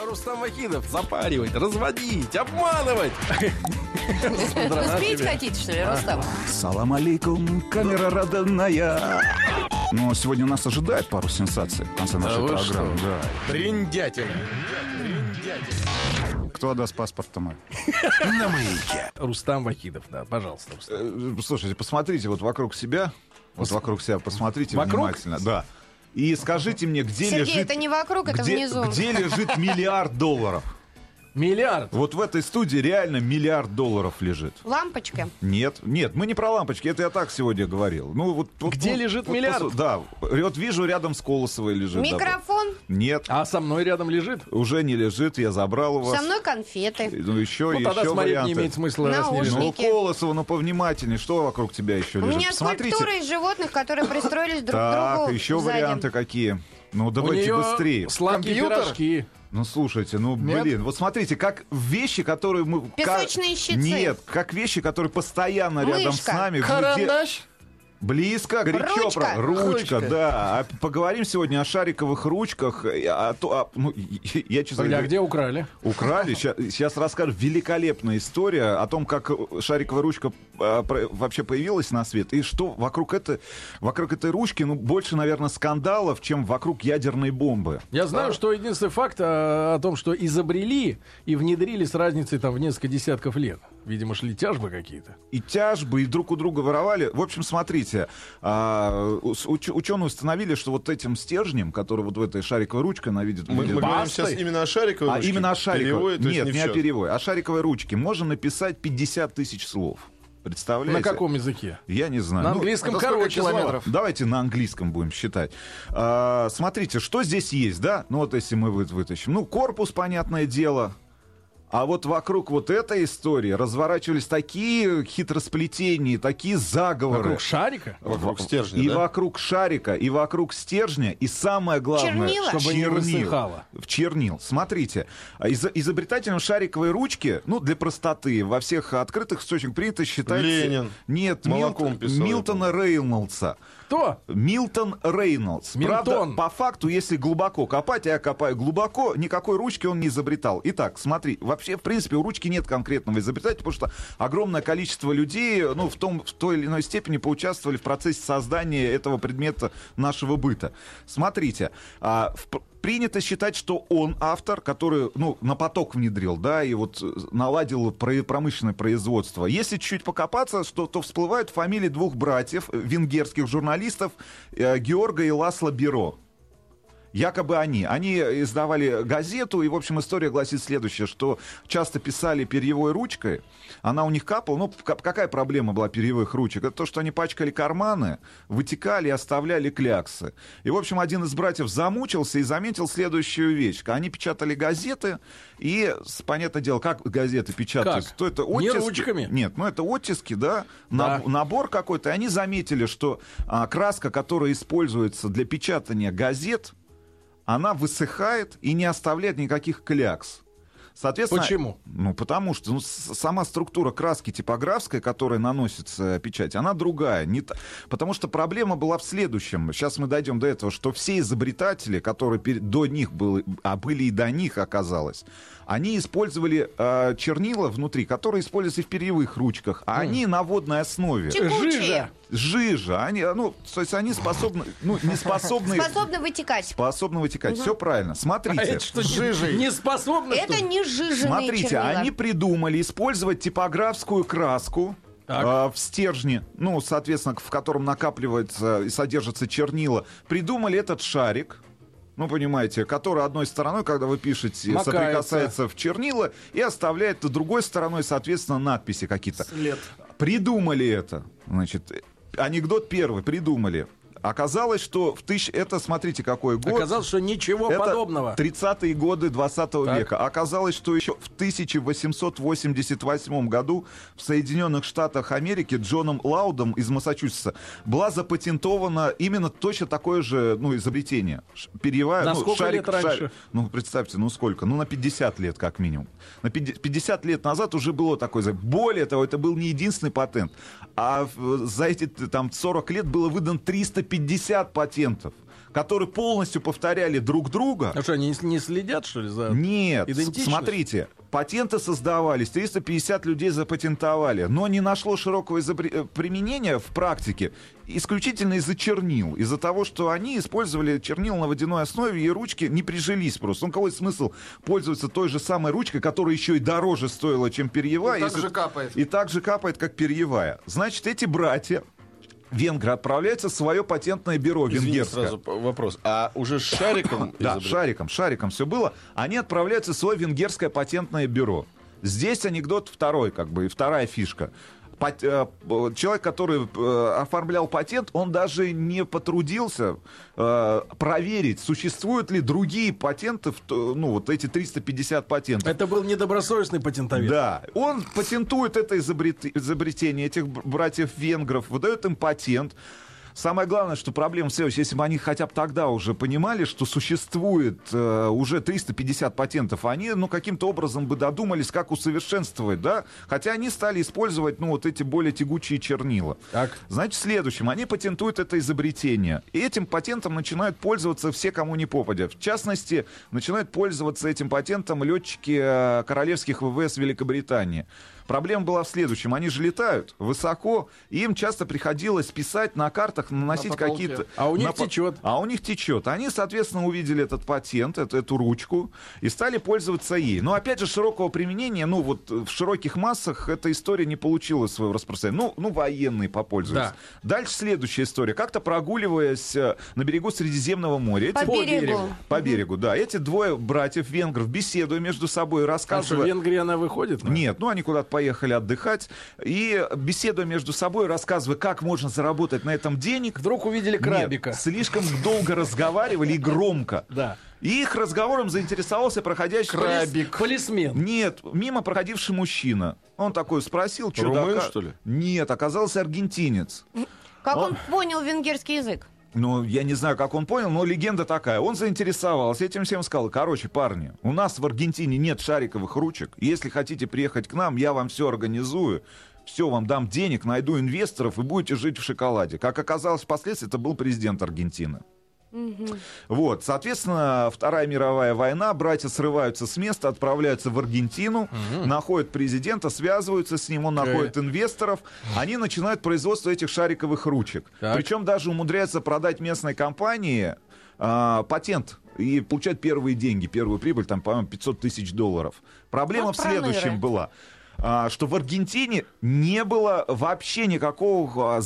Рустам Вахидов запаривать, разводить, обманывать. Успеть хотите, что ли, Рустам? Салам алейкум, камера родная. Но сегодня нас ожидает пару сенсаций в конце нашей программы. Да. Бриндятина. Кто отдаст паспорт-то мой? На Маяке. Рустам Вахидов, да, пожалуйста. Рустам. Слушайте, посмотрите вот вокруг себя. Вот вокруг себя посмотрите Вокруг? внимательно. Да. И скажите мне, где Сергей, лежит... это не вокруг, это внизу. Где лежит миллиард долларов? Миллиард. Вот в этой студии реально миллиард долларов лежит. Лампочка. Нет, мы не про лампочки, это я так сегодня говорил. Ну, вот, Где лежит миллиард? Да, вот вижу, рядом с Колосовой лежит. Микрофон. Нет, А со мной рядом лежит? уже не лежит, я забрал у вас. Со мной конфеты. Ну, еще, Ну, тогда еще смотреть варианты. не имеет смысла, раз не лежит. Ну, Наушники. Колосова, ну, повнимательней, что вокруг тебя еще У лежит? меня Посмотрите. скульптура из животных, которые пристроились друг к Так, другу еще сзади. варианты какие? Ну, У давайте нее быстрее. сладкие Компьютер? пирожки. Ну, слушайте, ну, Нет? блин, вот смотрите, как вещи, которые мы... Песочные щипцы. Нет, как вещи, которые постоянно рядом с Мышка. нами. где- Карандаш? Близко, горячо. Ручка. Ручка, Ручка. да. А поговорим сегодня о шариковых ручках. Я, честно А говоря, где украли? украли. Сейчас расскажу. Великолепная история о том, как шариковая ручка вообще появилась на свет. И что вокруг этой ручки, ну, больше, наверное, скандалов, чем вокруг ядерной бомбы. Я знаю, что единственный факт о том, что изобрели и внедрили с разницей там в несколько десятков лет. Видимо, шли тяжбы какие-то. И тяжбы, и друг у друга воровали. В общем, смотрите, ученые установили, что вот этим стержнем, который вот в этой шариковой ручке она видит... Мы говорим Бастой? сейчас именно о шариковой ручке. Именно о шариковой. Перевой, то есть Нет, не в не о счет. перевой. О шариковой ручке можно написать 50 тысяч слов. Представляете? На каком языке? Я не знаю. На Ну, английском это сколько короче слова. километров? Давайте на английском будем считать. Смотрите, что здесь есть, да? Ну вот если мы вытащим. Ну, корпус, понятное дело. А вот вокруг вот этой истории разворачивались такие хитросплетения, такие заговоры. Вокруг шарика? Вокруг стержня, И да? вокруг шарика, и вокруг стержня, и самое главное... Чернила? Чтобы не высыхало. В чернил. Смотрите, изобретателем шариковой ручки, ну, для простоты, во всех открытых источниках принято считать... Ленин. Нет, Молоком писал, я Милтона Рейнольдса. Кто? Милтон Рейнольдс. Милтон. Правда, по факту, если глубоко копать, а я копаю глубоко, никакой ручки он не изобретал. Итак, смотри, вообще, в принципе, у ручки нет конкретного изобретателя, потому что огромное количество людей, ну, в той или иной степени поучаствовали в процессе создания этого предмета нашего быта. Смотрите, принято считать, что он автор, который, ну, на поток внедрил, да, и вот наладил промышленное производство. Если чуть-чуть покопаться, то всплывают фамилии двух братьев, венгерских журналистов, Георга и Ласло Биро. Якобы они издавали газету, и, в общем, история гласит следующее, что часто писали перьевой ручкой, она у них капала. Ну, какая проблема была перьевых ручек? Это то, что они пачкали карманы, вытекали и оставляли кляксы. И, в общем, один из братьев замучился и заметил следующую вещь. Они печатали газеты, и, понятное дело, как газеты печатают? Как? То это Не оттиски. ручками? Нет, ну это оттиски, да, Да. набор какой-то. И они заметили, что краска, которая используется для печатания газет, она высыхает и не оставляет никаких клякс. Соответственно, Почему? Ну, потому что сама структура краски типографская, которая наносится печать, она другая. Потому что проблема была в следующем. Сейчас мы дойдем до этого, что все изобретатели, которые до них были и до них оказалось, они использовали чернила внутри, которые используются в перьевых ручках, а они на водной основе. Жижа. Жижа. Они, то есть они способны, не способны... Способны вытекать. Способны вытекать. Все правильно. А Смотрите. это что, Жижей. не способны, что Это ли? не жиженые Смотрите, чернила. они придумали использовать типографскую краску в стержне, ну, соответственно, в котором накапливается и содержится чернила. Придумали этот шарик, ну, понимаете, который одной стороной, когда вы пишете, Макается. соприкасается в чернила и оставляет другой стороной, соответственно, надписи какие-то. След. Придумали это. Значит, анекдот первый. Придумали. Оказалось, что это, смотрите, какой год. Оказалось, что ничего Это подобного. 30-е годы 20 Так. века. Оказалось, что еще в 1888 году в Соединенных Штатах Америки Джоном Лаудом из Массачусетса была запатентована именно точно такое же, ну, изобретение. Перьевая, На ну, сколько лет раньше? Ну, представьте, ну сколько? Ну, на 50 лет как минимум. На 50 лет назад уже было такое. Более того, это был не единственный патент. А за эти там 40 лет было выдано 350 патентов, которые полностью повторяли друг друга. А что, они не следят, что ли, за Нет, идентичностью? смотрите, патенты создавались, 350 людей запатентовали, но не нашло широкого применения в практике исключительно из-за чернил, из-за того, что они использовали чернил на водяной основе, и ручки не прижились просто. Ну, какой смысл пользоваться той же самой ручкой, которая еще и дороже стоила, чем перьевая? И так же капает. И так же капает, как перьевая. Значит, эти братья венгры отправляются в свое патентное бюро Извини, венгерское. сразу вопрос. А уже с шариком Да, изобрели? шариком все было. Они отправляются в свое венгерское патентное бюро. Здесь анекдот второй, как бы, и вторая фишка. Человек, который оформлял патент, он даже не потрудился проверить, существуют ли другие патенты, ну, вот эти 350 патентов. Это был недобросовестный патентовед. Да, он патентует это изобретение этих братьев-венгров, выдает им патент. Самое главное, что проблема в следующем. Если бы они хотя бы тогда уже понимали, что существует уже 350 патентов, они, ну, каким-то образом бы додумались, как усовершенствовать, да? Хотя они стали использовать, ну, вот эти более тягучие чернила. Так. Значит, в следующем. Они патентуют это изобретение. И этим патентом начинают пользоваться все, кому не попадя. В частности, начинают пользоваться этим патентом летчики королевских ВВС Великобритании. Проблема была в следующем. Они же летают высоко, и им часто приходилось писать на картах, наносить На потолке. какие-то... А у них течет. А у них течет. Они, соответственно, увидели этот патент, эту ручку, и стали пользоваться ей. Но, опять же, широкого применения, ну, вот в широких массах эта история не получила своего распространения. Ну, военные попользуются. Да. Дальше следующая история. Как-то прогуливаясь на берегу Средиземного моря... По берегу. По берегу, да. Эти двое братьев-венгров, беседуя между собой, А что, рассказывая... Венгрия, она выходит? Нет, ну они куда-то поехали отдыхать. И беседуя между собой, рассказывая, как можно заработать на этом денег. Вдруг увидели крабика. Нет, слишком долго разговаривали и громко. Да. И их разговором заинтересовался проходящий... Крабик. Полисмен. Нет, мимо проходивший мужчина. Он такой спросил, чудака. Румын, что ли? Нет, оказался аргентинец. Как он понял венгерский язык? Ну, я не знаю, как он понял, но легенда такая. Он заинтересовался этим всем, сказал: короче, парни, у нас в Аргентине нет шариковых ручек. Если хотите приехать к нам, я вам все организую. Все, вам дам денег, найду инвесторов и будете жить в шоколаде. Как оказалось впоследствии, это был президент Аргентины. Вот, соответственно, Вторая мировая война, братья срываются с места, отправляются в Аргентину, находят президента, связываются с ним, он находит инвесторов, они начинают производство этих шариковых ручек. Так. Причем даже умудряются продать местной компании патент и получают первые деньги, первую прибыль, там, по-моему, $500 тысяч. Проблема Вот в следующем была. Что в Аргентине не было вообще никакого...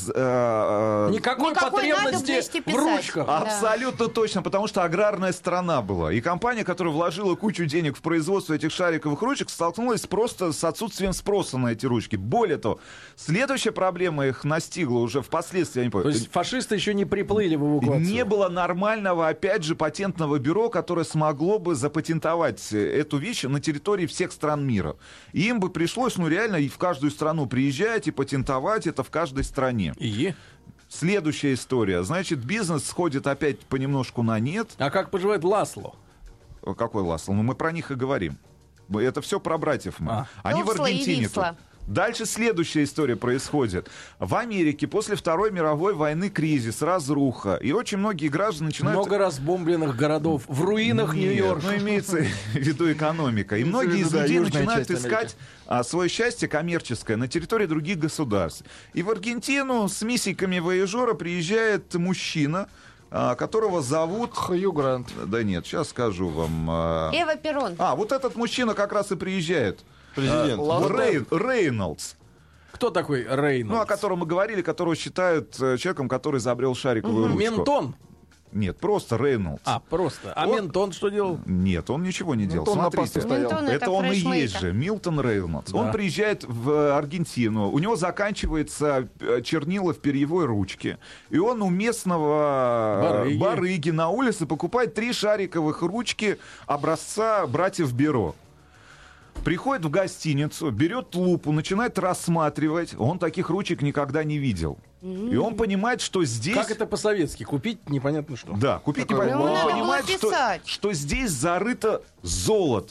Никакой потребности надобности в писать. ручках. Да. Абсолютно точно, потому что аграрная страна была. И компания, которая вложила кучу денег в производство этих шариковых ручек, столкнулась просто с отсутствием спроса на эти ручки. Более того, следующая проблема их настигла уже впоследствии. Я не помню. То есть фашисты еще не приплыли в эвакуацию. Не было нормального, опять же, патентного бюро, которое смогло бы запатентовать эту вещь на территории всех стран мира. И им бы пришлось, ну, реально, и в каждую страну приезжать и патентовать это в каждой стране. И? Следующая история. Значит, бизнес сходит опять понемножку на нет. А как поживает Ласло? Какой Ласло? Ну, мы про них и говорим. Это все про братьев мы. Они в Висла и Аргентине. Висла. Дальше следующая история происходит. В Америке после Второй мировой войны кризис, разруха. И очень многие граждане начинают... Много разбомбленных городов. В руинах Нет, Нью-Йорка. ну, имеется в виду экономика. И многие из да, людей южная начинают часть искать свое счастье коммерческое на территории других государств. И в Аргентину с миссиками вояжера приезжает мужчина, которого зовут... Хью Грант. Да нет, сейчас скажу вам. Эва Перрон. Вот этот мужчина как раз и приезжает. Президент. Рейнольдс. Кто такой Рейнольдс? Ну, о котором мы говорили, которого считают человеком, который изобрел шариковую ручку. Ментон? Нет, просто Рейнольдс. Просто. А Он- Ментон что делал? Нет, он ничего не делал. Милтон на Смотрите, посту стоял. Милтон это он и фрешмейкер. есть же, Милтон Рейнольдс. Да. Он приезжает в Аргентину, у него заканчивается чернила в перьевой ручке, и он у местного барыги на улице покупает 3 шариковых ручки образца братьев Беро. Приходит в гостиницу, берет лупу, начинает рассматривать. Он таких ручек никогда не видел. И он понимает, что здесь... Как это по-советски? Купить непонятно что. Да, купить не Такое понятно. Ну, Он надо было понимает, писать. что здесь зарыто золото.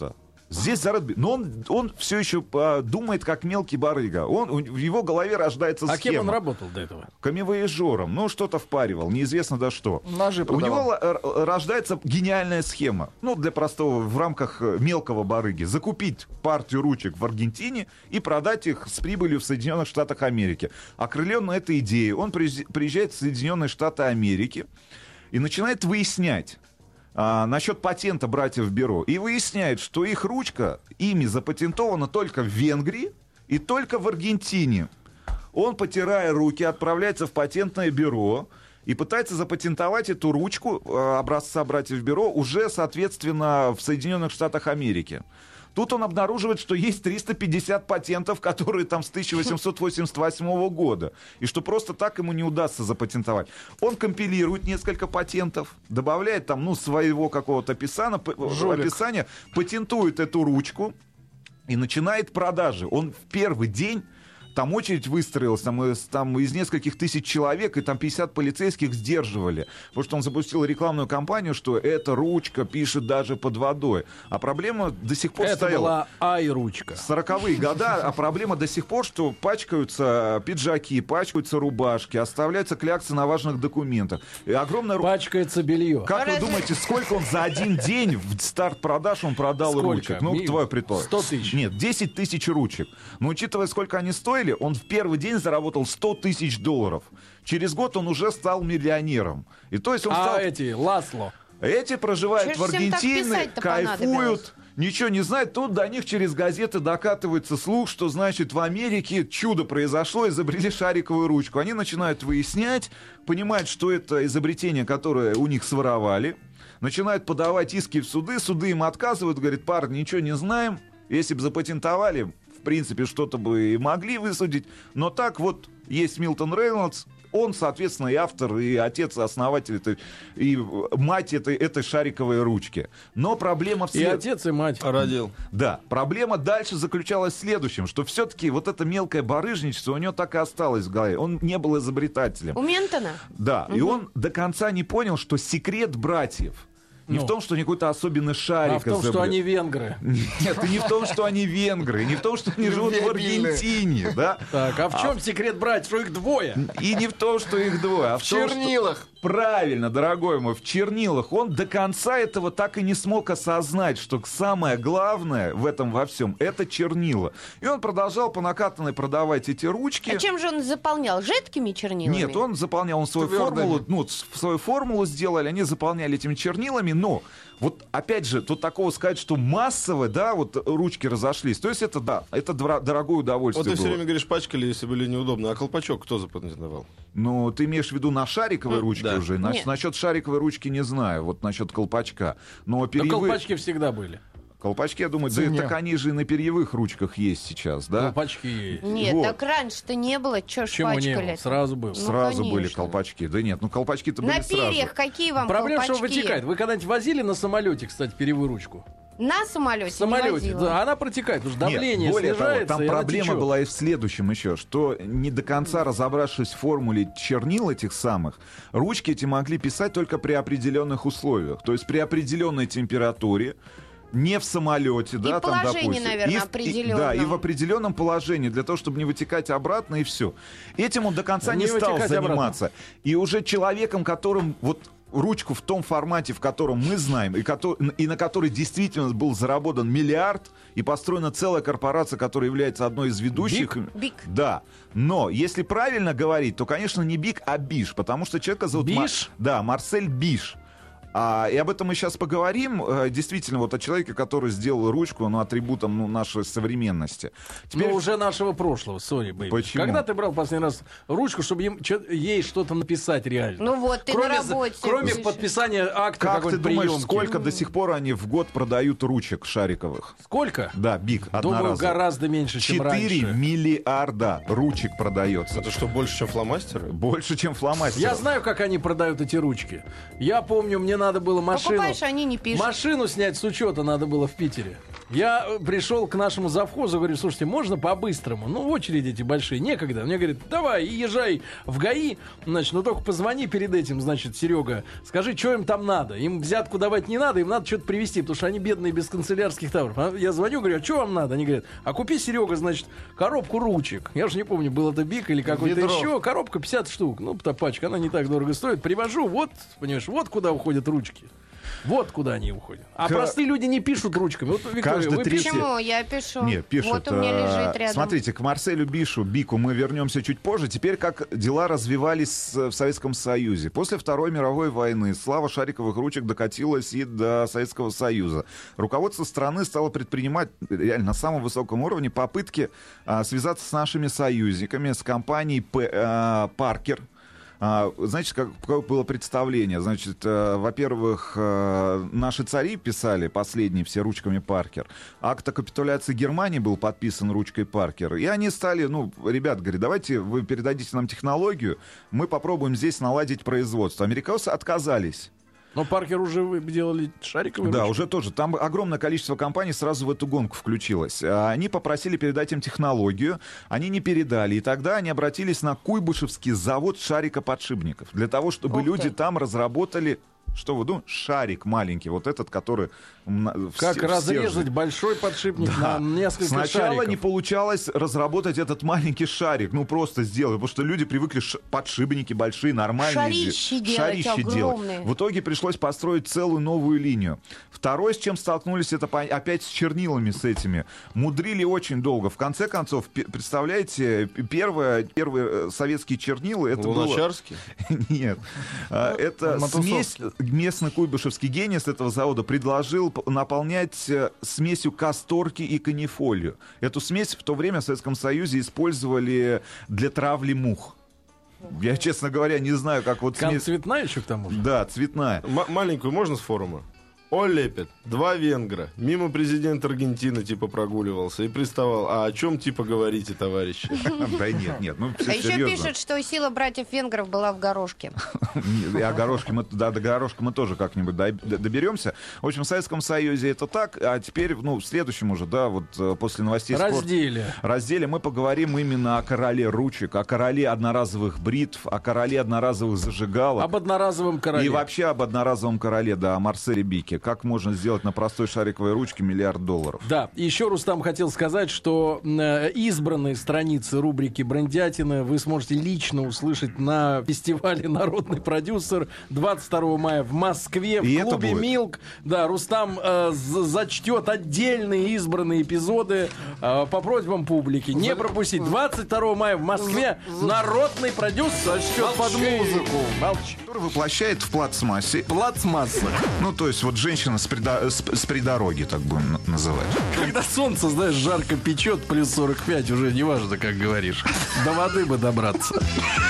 Здесь но он все еще думает как мелкий барыга. В его голове рождается схема. А кем он работал до этого? Камевояжером. Ну, что-то впаривал, неизвестно до что. Ножи У продавал. него рождается гениальная схема. Ну, для простого, в рамках мелкого барыги. Закупить партию ручек в Аргентине и продать их с прибылью в Соединенных Штатах Америки. Окрылённый этой идеей, он приезжает в Соединенные Штаты Америки и начинает выяснять насчет патента братьев Беро. И выясняет, что их ручка ими запатентована только в Венгрии и только в Аргентине. Он, потирая руки, отправляется в патентное бюро и пытается запатентовать эту ручку образца братьев Беро уже, соответственно, в Соединенных Штатах Америки. Тут он обнаруживает, что есть 350 патентов, которые там с 1888 года. И что просто так ему не удастся запатентовать. Он компилирует несколько патентов, добавляет там, своего какого-то описания, патентует эту ручку и начинает продажи. Он в первый день... Там очередь выстроилась, там из нескольких тысяч человек, и там 50 полицейских сдерживали. Потому что он запустил рекламную кампанию, что эта ручка пишет даже под водой. А проблема до сих пор стояла. Это была ай-ручка. 40-е годы, а проблема до сих пор, что пачкаются пиджаки, пачкаются рубашки, оставляются кляксы на важных документах. И огромная... Пачкается белье. Как вы думаете, сколько он за один день в старт продаж он продал Сколько? ручек? Ну, твое предположение. 100 тысяч. Нет, 10 тысяч ручек. Но учитывая, сколько они стоили, он в первый день заработал $100 тысяч. Через год он уже стал миллионером. И то есть он стал... Ласло. Эти проживают Чё в ж всем так Аргентине, писать-то понадобилось? кайфуют, ничего не знают. Тут до них через газеты докатывается слух, что, значит, в Америке чудо произошло, изобрели шариковую ручку. Они начинают выяснять, понимают, что это изобретение, которое у них своровали. Начинают подавать иски в суды, суды им отказывают, говорят: парни, ничего не знаем. Если бы запатентовали, в принципе, что-то бы и могли высудить. Но так вот есть Милтон Рейнольдс. Он, соответственно, и автор, и отец, и основатель, и мать этой шариковой ручки. Но проблема в И отец, и мать. Родил. Да, проблема дальше заключалась в следующем, что все-таки вот это мелкое барыжничество у него так и осталось в голове. Он не был изобретателем. У Ментона? Да, и он до конца не понял, что секрет братьев не в том, что они какой-то особенный шарик. А в том, что они венгры. Нет, и не в том, что они венгры, и не в том, что они живут в Аргентине, да? Так, а в чем секрет братьев, что их двое? И не в том, что их двое, а в том, что... чернилах. Правильно, дорогой мой, в чернилах. Он до конца этого так и не смог осознать, что самое главное в этом во всем — это чернила. И он продолжал по накатанной продавать эти ручки. А чем же он заполнял? Жидкими чернилами? Нет, он заполнял свою формулу, свою формулу сделали, они заполняли этими чернилами, но вот опять же, тут такого сказать, что массово, да, вот ручки разошлись, то есть это, да, это дорогое удовольствие Вот ты все было. время говоришь, пачкали, если были неудобно. А колпачок кто запатентовал? Ну, ты имеешь в виду на шариковой ручке да. уже? Нет. Насчет шариковой ручки не знаю, вот насчет колпачка. Но Но колпачки всегда были. Колпачки, я думаю, да, так они же и на перьевых ручках есть сейчас, да? Колпачки есть. Нет, Вот. так раньше-то не было, чё ж Почему не пачкали? было? Сразу был. Ну, Сразу были конечно. колпачки. Да нет, ну колпачки-то были На перьях сразу. какие вам Проблема, что колпачки? вытекает. Вы когда-нибудь возили на самолете, кстати, перьевую ручку? На самолете В самолете, не возила. да, она протекает, потому что давление Нет, более того, снижается, там и она проблема течет. была и в следующем еще, что не до конца разобравшись в формуле чернил этих самых, ручки эти могли писать только при определенных условиях. То есть при определенной температуре, не в самолете, да, там, положении, допустим. наверное, Да, и в определенном. определенном положении, для того, чтобы не вытекать обратно, и все. Этим он до конца Не не стал вытекать заниматься. И уже человеком, которым вот ручку в том формате, в котором мы знаем, и на который действительно был заработан миллиард, и построена целая корпорация, которая является одной из ведущих. Биг. Да. Но если правильно говорить, то, конечно, не Биг, а Биш, потому что человека зовут... Биш? Да, Марсель Биш. И об этом мы сейчас поговорим. Действительно, вот о человеке, который сделал ручку, атрибутом нашей современности. Ну, уже нашего прошлого, сори, бэйби. Почему? Когда ты брал последний раз ручку, чтобы ей что-то написать реально? Ну вот, ты на работе Кроме пишешь. подписания акта Как ты какой-то думаешь, приемки. сколько до сих пор они в год продают ручек шариковых? Сколько? Да, Биг, Думаю, одноразовых. гораздо меньше, чем 4 раньше. миллиарда ручек продается. Это что, больше, чем фломастеры? Больше, чем фломастеров. Я знаю, как они продают эти ручки. Я помню, мне надо было машину. Покупаешь, они не пишут. Машину снять с учета надо было в Питере. Я пришел к нашему завхозу, говорю, слушайте, можно по-быстрому? Ну, очереди эти большие, некогда. Мне говорит, давай, езжай в ГАИ, значит, но только позвони перед этим, значит, Серега, скажи, что им там надо. Им взятку давать не надо, им надо что-то привезти, потому что они бедные, без канцелярских товаров. Я звоню, говорю, а что вам надо? Они говорят, а купи, Серега, значит, коробку ручек. Я же не помню, был это Бик или какой-то еще. Коробка 50 штук, ну, пачка, она не так дорого стоит. Привожу, вот, понимаешь, вот куда уходят ручки. Вот куда они уходят. А простые люди не пишут ручками. Вот, Виктория, вы пишете? Почему? Я пишу. Нет, пишут. Вот у меня лежит рядом. Смотрите, к Марселю Бику мы вернемся чуть позже. Теперь как дела развивались в Советском Союзе. После Второй мировой войны слава шариковых ручек докатилась и до Советского Союза. Руководство страны стало предпринимать реально на самом высоком уровне попытки связаться с нашими союзниками, с компанией «Паркер». Знаете, какое было представление? Значит, во-первых, наши цари писали последние все ручками Паркер. Акт о капитуляции Германии был подписан ручкой Паркер. И они стали, ребят, говорят, давайте вы передадите нам технологию, мы попробуем здесь наладить производство. Американцы отказались. Но Паркер уже делали шариковые Да, ручки. уже тоже. Там огромное количество компаний сразу в эту гонку включилось. Они попросили передать им технологию, они не передали. И тогда они обратились на Куйбышевский завод шарикоподшипников. Для того, чтобы люди там разработали... Что вы думаете? Шарик маленький, вот этот, который... Как разрезать большой подшипник на несколько Сначала шариков. не получалось разработать этот маленький шарик, просто сделать, потому что люди привыкли подшипники большие, нормальные. Шарищи делать огромные. В итоге пришлось построить целую новую линию. Второе, с чем столкнулись, это опять с чернилами с этими. Мудрили очень долго. В конце концов, представляете, первые советские чернила... это было... Луначарский? Нет. Это смесь... Местный куйбышевский гений с этого завода предложил наполнять смесью касторки и канифолию. Эту смесь в то время в Советском Союзе использовали для травли мух. Я, честно говоря, не знаю, как вот смесь... Цветная еще к тому же? Да, цветная. Маленькую можно с форума? Олепет, 2 венгра. Мимо президент Аргентины типа прогуливался и приставал. А о чем типа говорите, товарищи? Да нет, все А еще серьезно. пишут, что сила братьев венгров была в горошке. И о горошке до горошка мы тоже как-нибудь доберемся. В общем, в Советском Союзе это так. А теперь, в следующем уже, после новостей разделе мы поговорим именно о короле ручек, о короле одноразовых бритв, о короле одноразовых зажигалок. Об одноразовом короле. И вообще об одноразовом короле, о Марселе Бике. Как можно сделать на простой шариковой ручке $1 миллиард. Да, еще Рустам хотел сказать, что избранные страницы рубрики «Брендятина» вы сможете лично услышать на фестивале «Народный продюсер» 22 мая в Москве, в клубе «Милк». Да, Рустам зачтет отдельные избранные эпизоды по просьбам публики. Не пропустить. 22 мая в Москве «Народный продюсер» зачтет под музыку. Молчи. Который воплощает в плацмассе. Плацмасса. То есть женщина с придороги, так будем называть. Когда солнце, знаешь, жарко печет, плюс 45, уже не важно, как говоришь. До воды бы добраться.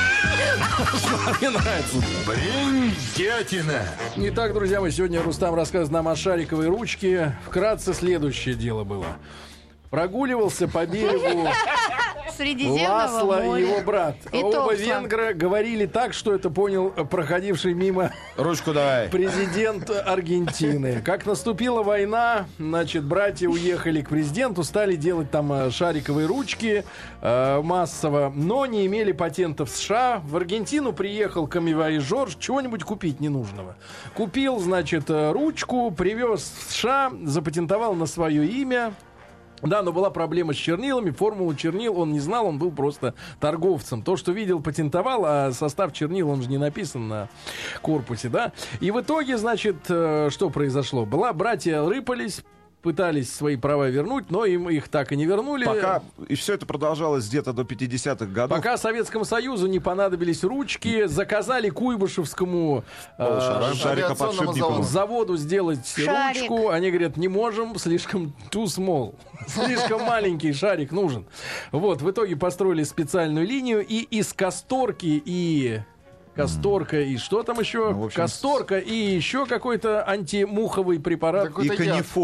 Мне нравится. Брендятина. Итак, друзья мои, сегодня Рустам рассказывает нам о шариковой ручке. Вкратце следующее дело было. Прогуливался по берегу Средиземного Ласло моря. и его брат. И Оба Топса. венгра говорили так, что это понял проходивший мимо Ручку давай. президент Аргентины. Как наступила война, братья уехали к президенту, стали делать там шариковые ручки массово, но не имели патентов в США. В Аргентину приехал камевояжер, чего-нибудь купить ненужного. Купил, ручку, привез в США, запатентовал на свое имя. Да, но была проблема с чернилами, формулу чернил он не знал, он был просто торговцем. То, что видел, патентовал, а состав чернил, он же не написан на корпусе, да. И в итоге, что произошло? Братья рыпались, пытались свои права вернуть, но им их так и не вернули. И все это продолжалось где-то до 50-х годов. Пока Советскому Союзу не понадобились ручки, заказали Куйбышевскому шарикоподшипнику заводу сделать шарик. ручку. Они говорят, не можем, слишком too small. Слишком маленький шарик нужен. В итоге построили специальную линию, и из касторки и... Касторка и что там еще? Касторка и еще какой-то антимуховый препарат. И канифоль.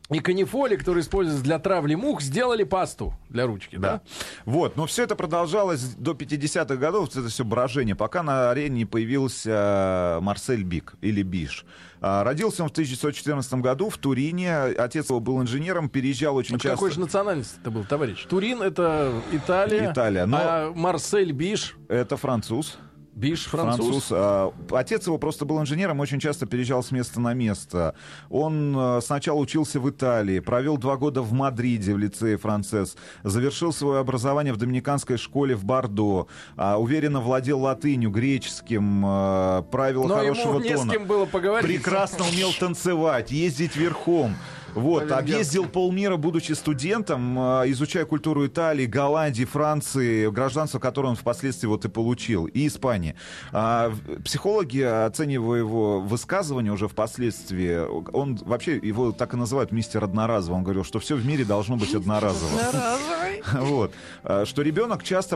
и канифоли, которые используются для травли мух, сделали пасту для ручки, да? Вот, но все это продолжалось до 50-х годов, это все брожение, пока на арене не появился Марсель Бик, или Биш. Родился он в 1914 году в Турине, отец его был инженером, переезжал очень часто. Какой же национальности это был, товарищ? Турин — это Италия, но а Марсель Биш? Это француз. Биш француз. Отец его просто был инженером, очень часто переезжал с места на место. Он сначала учился в Италии, провел 2 года в Мадриде в лицее Францесс, завершил свое образование в доминиканской школе в Бордо, уверенно владел латынью, греческим, правила хорошего тона. Но ему не с кем было поговорить. Прекрасно умел танцевать, ездить верхом. Вот, объездил полмира, будучи студентом, изучая культуру Италии, Голландии, Франции, гражданство, которое он впоследствии вот и получил, и Испании. Психологи, оценивая его высказывания уже впоследствии, он вообще, его так и называют мистер одноразовый, он говорил, что все в мире должно быть одноразово. Вот. Что ребенок часто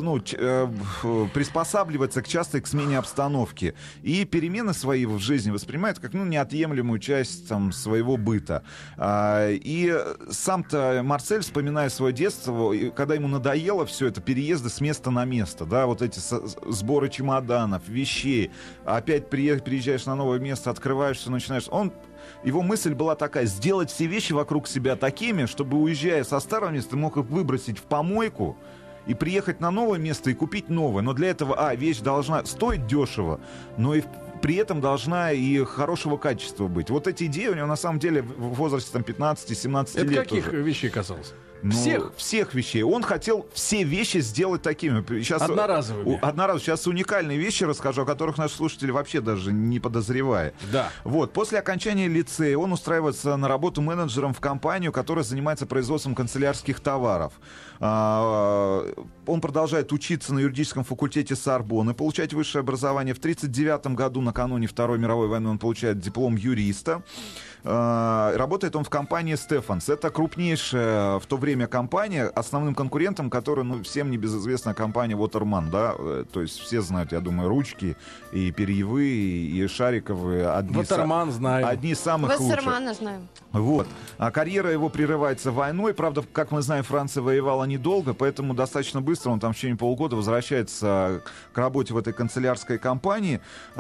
приспосабливается к смене обстановки, и перемены свои в жизни воспринимает как неотъемлемую часть своего быта. И сам-то Марсель, вспоминая свое детство, когда ему надоело все это, переезды с места на место, да, вот эти сборы чемоданов, вещей, опять приезжаешь на новое место, открываешься, начинаешь... Его мысль была такая: сделать все вещи вокруг себя такими, чтобы, уезжая со старого места, ты мог их выбросить в помойку и приехать на новое место и купить новое. Но для этого, вещь должна стоить дешево, но и при этом должна и хорошего качества быть. Вот эти идеи у него на самом деле в возрасте 15-17 лет. Это каких уже. Вещей касалось? Всех вещей. Он хотел все вещи сделать такими. Сейчас, одноразовыми. Сейчас уникальные вещи расскажу, о которых наши слушатели вообще даже не подозревают. Да. Вот. После окончания лицея он устраивается на работу менеджером в компанию, которая занимается производством канцелярских товаров. Он продолжает учиться на юридическом факультете Сорбонны, получать высшее образование. В 1939 году, накануне Второй мировой войны, он получает диплом юриста. Работает он в компании «Стефанс». Это крупнейшая в то время компания, основным конкурентом которой, всем небезызвестная компания «Waterman», да, то есть все знают, я думаю, ручки и перьевые, и шариковые. «Waterman» знаем. Одни из самых лучших. «Вассермана» знаем. Вот. А карьера его прерывается войной. Правда, как мы знаем, Франция воевала недолго, поэтому достаточно быстро он там в течение полугода возвращается к работе в этой канцелярской компании.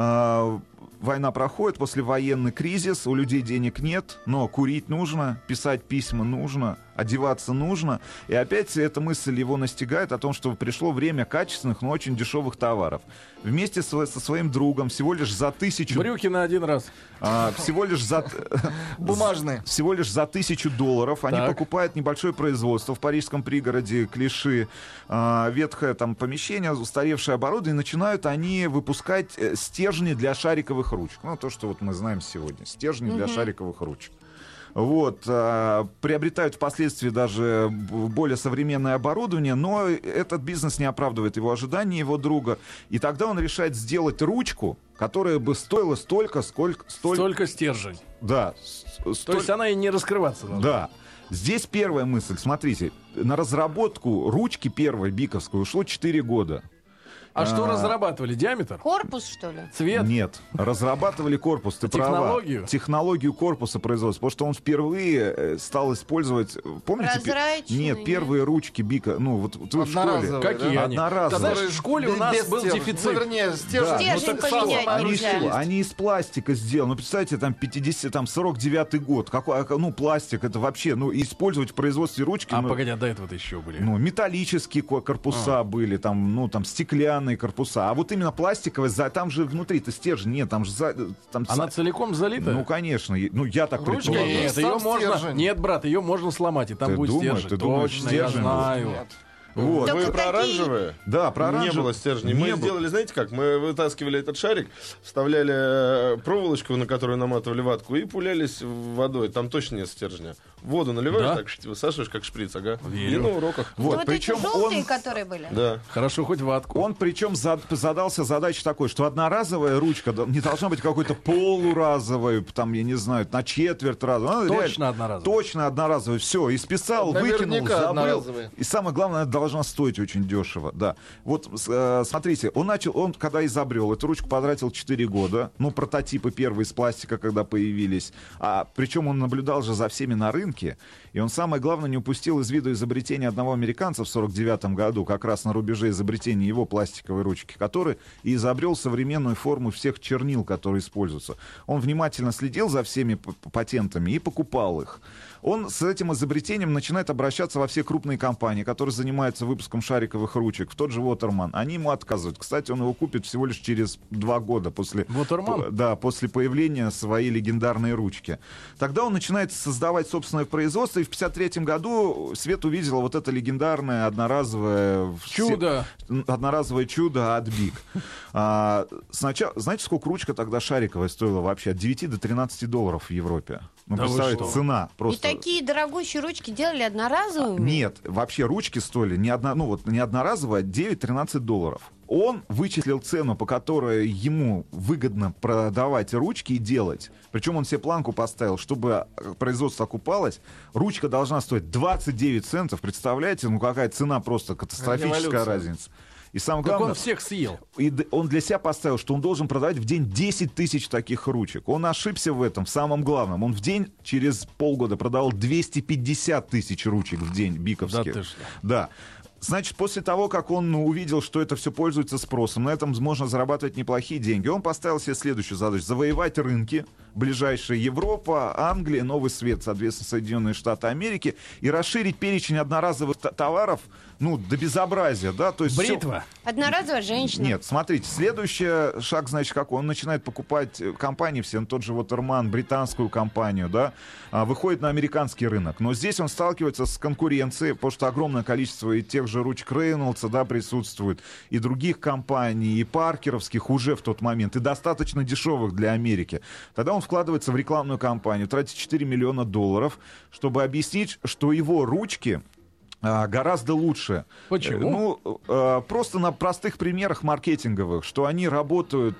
Война проходит, послевоенный кризис, у людей денег нет, но курить нужно, писать письма нужно, одеваться нужно. И опять эта мысль его настигает о том, что пришло время качественных, но очень дешевых товаров. Вместе со своим другом всего лишь за 1000... Брюки на один раз. Всего лишь за... Бумажные. Всего лишь за $1000 они покупают небольшое производство в парижском пригороде Клиши, ветхое там помещение, устаревшее оборудование, и начинают они выпускать стержни для шариковых ручек. То, что вот мы знаем сегодня. Стержни для шариковых ручек. Вот, приобретают впоследствии даже более современное оборудование, но этот бизнес не оправдывает его ожиданий, его друга. И тогда он решает сделать ручку, которая бы стоила столько стержень. Да. То есть она и не раскрываться должна. Да. Здесь первая мысль. Смотрите, на разработку ручки первой биковской ушло 4 года. А что разрабатывали? Диаметр? Корпус, что ли? Цвет? Нет. Разрабатывали корпус, ты права. Технологию? Технологию корпуса производства. Потому что он впервые стал использовать... Помните? Прозрачные. Нет, первые ручки Бика. Вот вы в школе. Какие они? Одноразовые. Знаешь, в школе у нас был дефицит. Стержень поменять нельзя. Они из пластика сделаны. Представьте, там 49-й год. Какой, пластик, это вообще, использовать в производстве ручки. Погоди, до этого еще были. Металлические корпуса были, там стеклянные корпуса. А вот именно пластиковые, там же внутри-то стержень нет, там же... Она целиком залита? Конечно. Я так Ручка предполагаю. нет, ее можно... Нет, брат, ее можно сломать, и там Ты будет думаешь, стержень. ты думаешь, Точно, стержень я знаю. Нет. Вот. Только Вы про какие? оранжевые? Да, про оранжевые. Не было стержней. Мы Не было. сделали, знаете как? Мы вытаскивали этот шарик, вставляли проволочку, на которую наматывали ватку, и пулялись водой. Там точно нет стержня. воду наливаешь, Да. так высаживаешь, как шприц, ага. Верю. И на уроках. Вот Вот, причем эти желтые, он... которые были? Да. Хорошо, хоть ватку. Он причем задался задачей такой, что одноразовая ручка не должна быть какой-то полуразовой, там, я не знаю, на четверть раза. Точно одноразовая. Точно одноразовая. Все, исписал, выкинул, Наверняка забыл. одноразовая. И самое главное, она должна стоить очень дешево. Да. Вот смотрите, он когда изобрел эту ручку, потратил 4 года. Ну, прототипы первые из пластика, когда появились. Причем он наблюдал же за всеми на рынке. И он, самое главное, не упустил из виду изобретение одного американца в 1949 году, как раз на рубеже изобретения его пластиковой ручки, который и изобрел современную форму всех чернил, которые используются. Он внимательно следил за всеми патентами и покупал их. Он с этим изобретением начинает обращаться во все крупные компании, которые занимаются выпуском шариковых ручек, в тот же Waterman. Они ему отказывают. Кстати, он его купит всего лишь через 2 года после, Waterman? да, после появления своей легендарной ручки. Тогда он начинает создавать собственное производство, и в 1953 году свет увидела вот это легендарное одноразовое Чудо. Одноразовое чудо от Биг. Сначала, знаете, сколько ручка тогда шариковая стоила вообще? От 9 до 13 долларов в Европе. Ну, Да вы представляете, что? цена И просто... такие дорогущие ручки делали одноразовыми? Нет, вообще ручки стоили не одноразовые, а 9-13 долларов. Он вычислил цену, по которой ему выгодно продавать ручки и делать. Причем он себе планку поставил, чтобы производство окупалось. Ручка должна стоить 29 центов. Представляете, ну какая цена, просто катастрофическая Революция. разница. И самое Так главное, он всех съел. он для себя поставил, что он должен продавать в день 10 тысяч таких ручек. Он ошибся в этом, в самом главном. Он в день, через полгода, продавал 250 тысяч ручек в день биковских. Да ты что? Да. Значит, после того, как он увидел, что это все пользуется спросом, на этом можно зарабатывать неплохие деньги, он поставил себе следующую задачу: завоевать рынки, ближайшие Европа, Англия, Новый Свет, соответственно, Соединенные Штаты Америки, и расширить перечень одноразовых товаров, ну, до безобразия, да, то есть... Бритва. Одноразовая женщина. Нет, смотрите, следующий шаг, значит, какой? Он начинает покупать компании все, ну, тот же Waterman, британскую компанию, да, выходит на американский рынок. Но здесь он сталкивается с конкуренцией, потому что огромное количество и тех же ручек Рейнольдса, да, присутствует, и других компаний, и паркеровских уже в тот момент, и достаточно дешевых для Америки. Тогда он вкладывается в рекламную кампанию, тратит $4 миллиона, чтобы объяснить, что его ручки гораздо лучше. Почему? Ну, просто на простых примерах маркетинговых, что они работают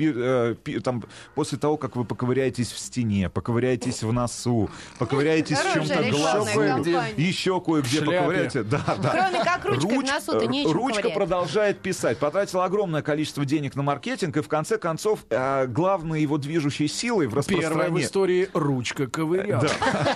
там, после того, как вы поковыряетесь в стене, поковыряетесь в носу, поковыряетесь в Хорошая чем-то рекламная глазу, кампания. еще кое-где Шляпе. поковыряете. Да, да. Кроме как ручкой в носу-то нечем Ручка ковырять. продолжает писать. Потратил огромное количество денег на маркетинг, и в конце концов главной его движущей силой в Первая в распространении... истории ручка ковыряла.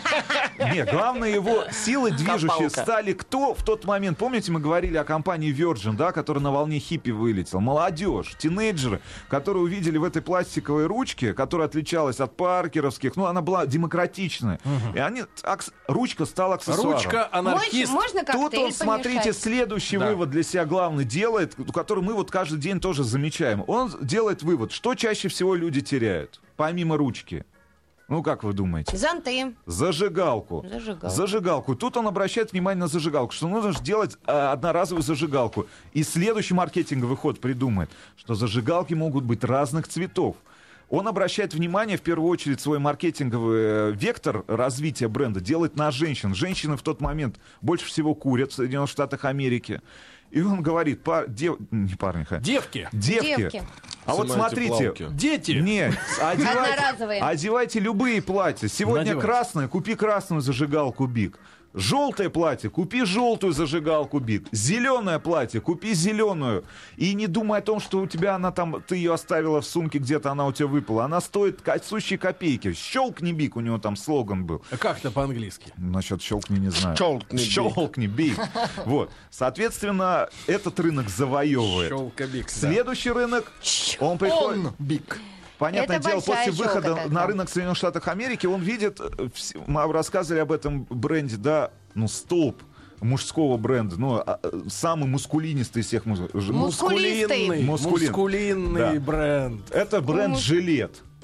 Нет, главные его силы движущие стали кто в тот момент? Помните, мы говорили о компании Virgin, да, которая на волне хиппи вылетела? Молодежь, тинейджеры, которые увидели в этой пластиковой ручке, которая отличалась от паркеровских, ну, она была демократичная. И они, ручка стала аксессуаром. Ручка анархист. Можно Тут коктейль он, смотрите, помешать? следующий Да. вывод для себя главный делает, который мы вот каждый день тоже замечаем. Он делает вывод, что чаще всего люди теряют, помимо ручки. Ну, как вы думаете? Зонты. Зажигалку. Зажигалку. Тут он обращает внимание на зажигалку, что нужно сделать одноразовую зажигалку. И следующий маркетинговый ход придумает, что зажигалки могут быть разных цветов. Он обращает внимание, в первую очередь, свой маркетинговый вектор развития бренда делает на женщин. Женщины в тот момент больше всего курят в Соединенных Штатах Америки. И он говорит, не парни, Девки. Девки. А вот Снимайте смотрите, плавки. Дети. нет, Одноразовые. одевайте любые платья. Сегодня Надевайте. красное, купи красную зажигалку Биг. Желтое платье, купи желтую зажигалку Биг. Зеленое платье, купи зеленую. И не думай о том, что у тебя она там, ты ее оставила в сумке, где-то она у тебя выпала. Она стоит сущие копейки. Щелкни Биг, у него там слоган был. А как это по-английски? Насчет щелкни не знаю. Щелкни, Биг. Щелкни Биг. Вот. Соответственно, этот рынок завоевывает. Щелкобик. Следующий рынок, он приходит... Биг. Понятное Это дело, большая после выхода щелка на такая. рынок Соединенных Штатов Америки он видит, мы рассказывали об этом бренде, да, ну, столб мужского бренда, ну, самый мускулинистый из всех Мускулистый. Мускулин. Мускулинный Да. бренд. Это бренд «Жилет».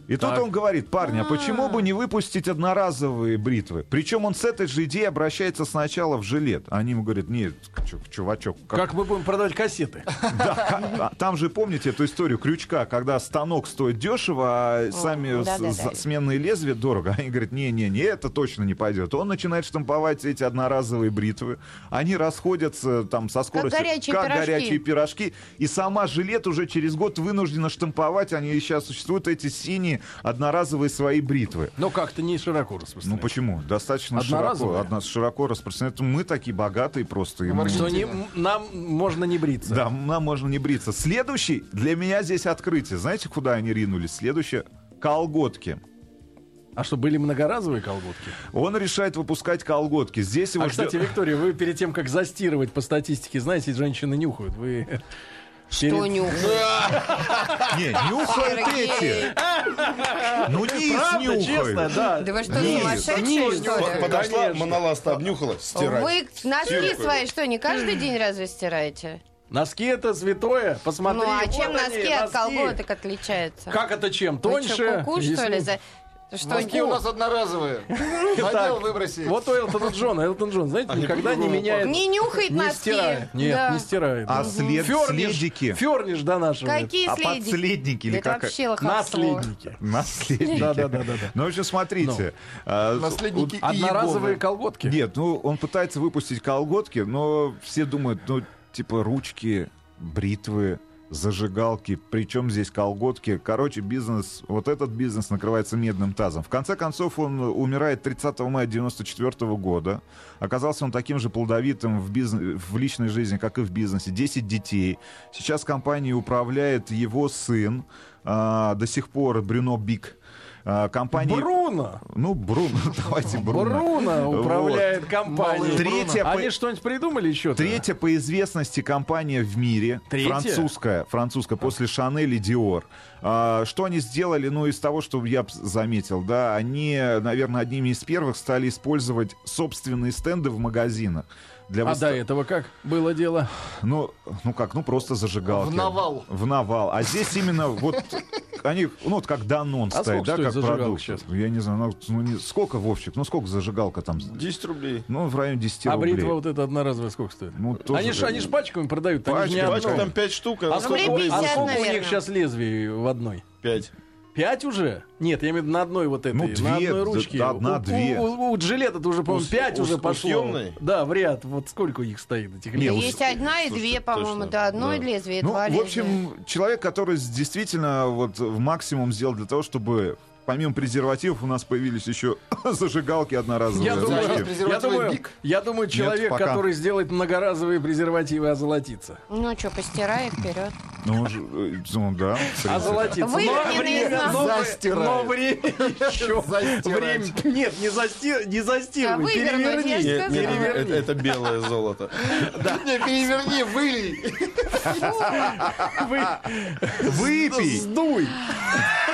И тут он говорит: парни, а почему бы не выпустить одноразовые бритвы? Причем он с этой же идеей обращается сначала в жилет. Они ему говорят: нет, чувачок. Как мы будем продавать кассеты? Да, там же помните эту историю крючка, когда станок стоит дешево, а сами сменные лезвия дорого. Они говорят: не, это точно не пойдет. Он начинает штамповать эти одноразовые бритвы. Они расходятся там со скоростью, как горячие пирожки. И сама жилет уже через год вынуждена штамповать. Они сейчас существуют, эти синие одноразовые свои бритвы. Но как-то не широко распространяется. Ну почему? Достаточно широко распространяется. Мы такие богатые просто. Что нам можно не бриться. Да, нам можно не бриться. Следующий, для меня здесь открытие. Знаете, куда они ринулись? Следующее — колготки. А что, были многоразовые колготки? Он решает выпускать колготки. Здесь его кстати, Виктория, вы перед тем, как застирывать по статистике, знаете, женщины нюхают. Вы... Что нюхают? Не, нюхают эти. Ну, низ нюхают. Честно, да. Да вы что, сумасшедшие, что ли? Подошла, моноласта обнюхала, стирать. Вы носки свои что, не каждый день разве стираете? Носки — это святое. Посмотри. Ну, а вот чем они, носки от колготок отличаются? Как это чем? Вы Тоньше? что, куку, что ли? Носки у нас одноразовые. Надел, выброси. Вот у Элтона Джона. Элтон Джон, знаете, никогда не меняет. Не нюхает Не носки. стирает. Нет, не стирает. А следики? Ферниш донашивает. Какие А следики? подследники или Это как? вообще лоховство. Наследники. Наследники. Да. Ну, в общем, смотрите. Наследники Одноразовые колготки. Нет, ну, он пытается выпустить колготки, но все думают, ну, типа ручки, бритвы, зажигалки, причем здесь колготки. Короче, бизнес, вот этот бизнес накрывается медным тазом. В конце концов, он умирает 30 мая 1994 года. Оказался он таким же плодовитым в личной жизни, как и в бизнесе. 10 детей. Сейчас компанией управляет его сын, до сих пор Брюно Бик. Компания... Бруно! Ну, Бруно, давайте Бруно. Бруно управляет компанией. Третья Они что-нибудь придумали еще? Третья по известности компания в мире. Третья? Французская, после Шанель и Диор. Что они сделали, ну, из того, что я заметил, да, они, наверное, одними из первых стали использовать собственные стенды в магазинах. До этого как было дело? Ну как, просто зажигалки. В навал. А здесь именно вот они, ну вот как Данон стоит, да, как продукт. Сейчас? Я не знаю, сколько, Вовчик, сколько зажигалка там? 10 рублей. Ну, в районе 10 рублей. А бритва вот эта одноразовая сколько стоит? Ну, они ж пачками продают. Пачка там 5 штук. А сколько у них наверное. сейчас лезвий в одной? 5. 5 уже? Нет, я имею в виду на одной вот этой, ну, на одной ручке. Одна-две. У жилета-то уже, по-моему, 5 уже пошло. Съемной? Да, в ряд. Вот сколько их стоит, этих лезвий? Есть одна и две, по-моему, да, одно лезвие, два лезвия. В общем, человек, который действительно вот в максимум сделал для того, чтобы помимо презервативов у нас появились еще зажигалки одноразовые. Я думаю, человек, который сделает многоразовые презервативы, озолотится. Ну что, постирай вперед. Ну да. Озолотится. Но время еще. Нет, не застирывай, переверни. Это белое золото. Не, переверни, вылей. Выпей. Сдуй.